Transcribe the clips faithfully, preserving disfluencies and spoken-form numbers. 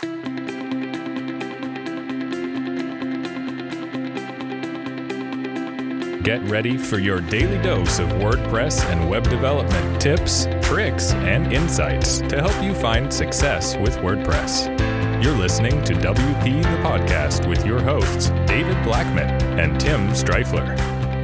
Get ready for your daily dose of WordPress and web development tips, tricks, and insights to help you find success with WordPress. You're listening to W P the Podcast with your hosts, David Blackman and Tim Streifler.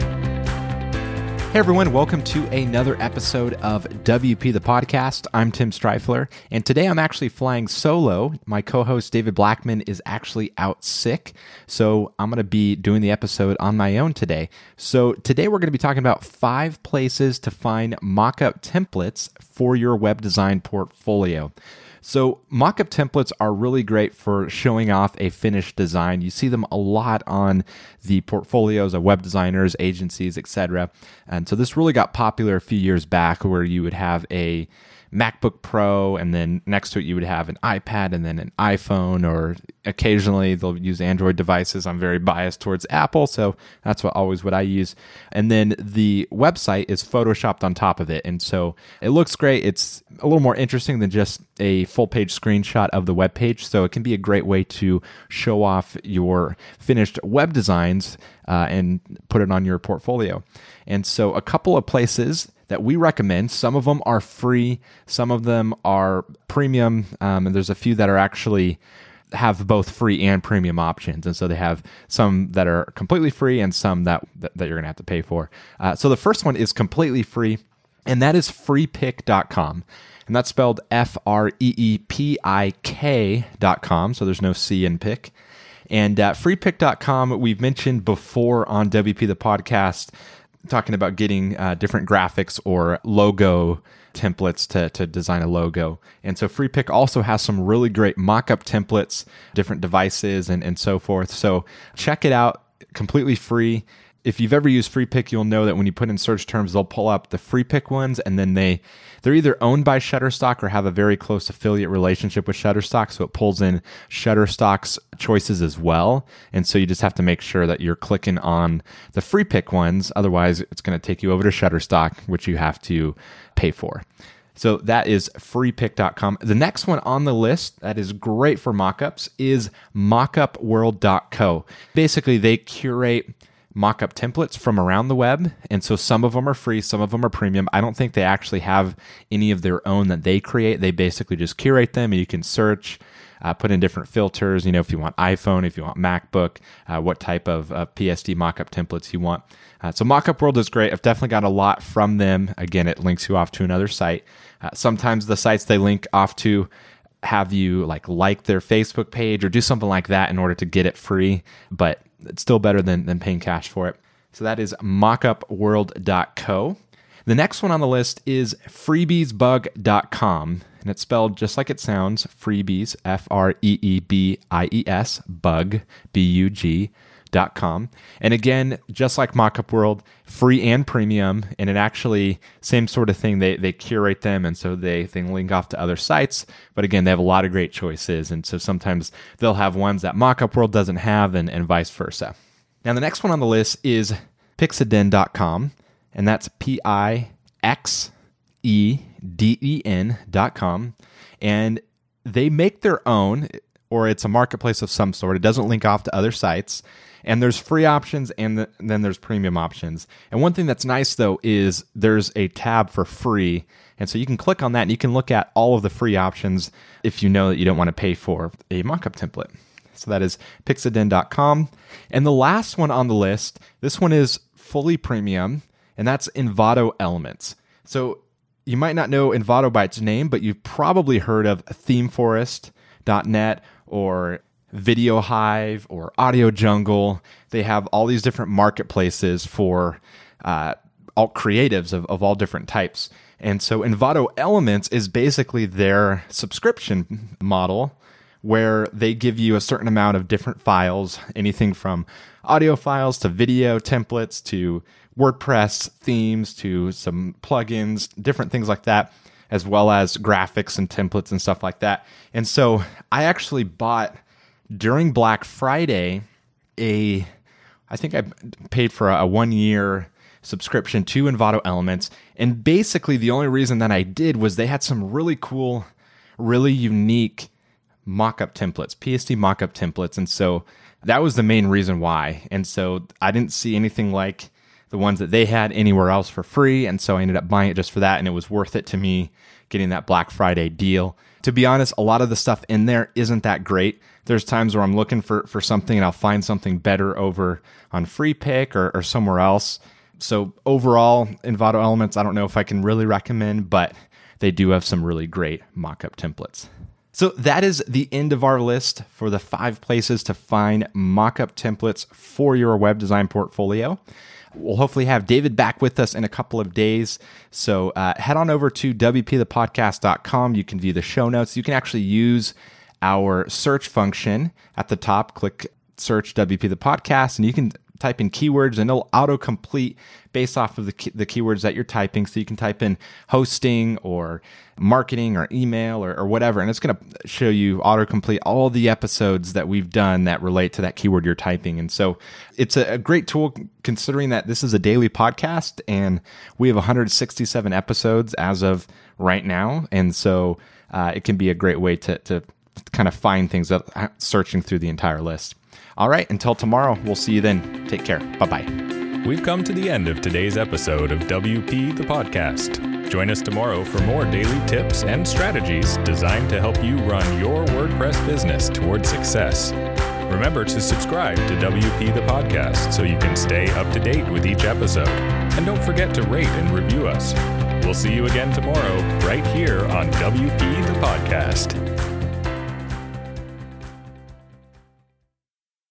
Hey everyone, welcome to another episode of W P the Podcast. I'm Tim Streifler, and today I'm actually flying solo. My co-host David Blackman is actually out sick, so I'm going to be doing the episode on my own today. So today we're going to be talking about five places to find mock-up templates for your web design portfolio. So mock-up templates are really great for showing off a finished design. You see them a lot on the portfolios of web designers, agencies, et cetera. And so this really got popular a few years back where you would have a MacBook Pro and then next to it you would have an iPad and then an iPhone, or occasionally they'll use Android devices. I'm very biased towards Apple, so that's what always what I use. And then the website is photoshopped on top of it. And so it looks great. It's a little more interesting than just a full page screenshot of the web page. So it can be a great way to show off your finished web designs uh, and put it on your portfolio. And so a couple of places that we recommend. Some of them are free, some of them are premium, um, and there's a few that are actually have both free and premium options. And so they have some that are completely free and some that, that, that you're going to have to pay for. Uh, so the first one is completely free, and that is free pick dot com. And that's spelled F R E E P I K dot com, so there's no C in pick. And uh, free pick dot com, we've mentioned before on W P the Podcast, talking about getting uh, different graphics or logo templates to, to design a logo. And so FreePick also has some really great mock-up templates, different devices, and, and so forth. So check it out, completely free. If you've ever used FreePick, you'll know that when you put in search terms, they'll pull up the FreePick ones, and then they, they're either owned by Shutterstock or have a very close affiliate relationship with Shutterstock, so it pulls in Shutterstock's choices as well. And so you just have to make sure that you're clicking on the FreePick ones, otherwise it's going to take you over to Shutterstock, which you have to pay for. So that is free pick dot com. The next one on the list that is great for mockups is mockup world dot co. Basically, they curate mock-up templates from around the web, and so some of them are free, some of them are premium. I don't think they actually have any of their own that they create. They basically just curate them, and you can search, uh, put in different filters, you know, if you want iPhone, if you want MacBook, uh, what type of uh, P S D mock-up templates you want. Uh, so Mockup World is great. I've definitely got a lot from them. Again, it links you off to another site. Uh, sometimes the sites they link off to have you like like their Facebook page or do something like that in order to get it free, but it's still better than, than paying cash for it. So that is mockup world dot co. The next one on the list is freebies bug dot com, and it's spelled just like it sounds, freebies, F R E E B I E S, bug, B U G, dot com. And again, just like Mockup World, free and premium, and it actually, same sort of thing, they they curate them, and so they, they link off to other sites, but again, they have a lot of great choices, and so sometimes they'll have ones that Mockup World doesn't have, and, and vice versa. Now the next one on the list is pixeden dot com, and that's P I X E D E N dot com, and they make their own, or it's a marketplace of some sort. It doesn't link off to other sites. And there's free options, and the, then there's premium options. And one thing that's nice, though, is there's a tab for free. And so you can click on that, and you can look at all of the free options if you know that you don't want to pay for a mockup template. So that is pixeden dot com. And the last one on the list, this one is fully premium, and that's Envato Elements. So you might not know Envato by its name, but you've probably heard of themeforest dot net or Video Hive or Audio Jungle. They have all these different marketplaces for uh, all creatives of, of all different types. And so Envato Elements is basically their subscription model where they give you a certain amount of different files, anything from audio files to video templates to WordPress themes to some plugins, different things like that, as well as graphics and templates and stuff like that. And so I actually bought during Black Friday a, I think I paid for a, a one year subscription to Envato Elements. And basically the only reason that I did was they had some really cool, really unique mockup templates, P S D mockup templates. And so that was the main reason why. And so I didn't see anything like the ones that they had anywhere else for free. And so I ended up buying it just for that. And it was worth it to me getting that Black Friday deal. To be honest, a lot of the stuff in there isn't that great. There's times where I'm looking for, for something and I'll find something better over on Free Pick or, or somewhere else. So overall, Envato Elements, I don't know if I can really recommend, but they do have some really great mockup templates. So that is the end of our list for the five places to find mockup templates for your web design portfolio. We'll hopefully have David back with us in a couple of days. So uh, head on over to w p the podcast dot com. You can view the show notes. You can actually use our search function at the top. Click search W P the podcast, and you can type in keywords, and it'll autocomplete based off of the key, the keywords that you're typing. So you can type in hosting or marketing or email or, or whatever, and it's going to show you autocomplete all the episodes that we've done that relate to that keyword you're typing. And so it's a, a great tool considering that this is a daily podcast and we have one hundred sixty-seven episodes as of right now. And so uh, it can be a great way to, to kind of find things up, searching through the entire list. All right, until tomorrow, we'll see you then. Take care. Bye-bye. We've come to the end of today's episode of W P the Podcast. Join us tomorrow for more daily tips and strategies designed to help you run your WordPress business toward success. Remember to subscribe to W P the Podcast so you can stay up to date with each episode. And don't forget to rate and review us. We'll see you again tomorrow right here on W P the Podcast.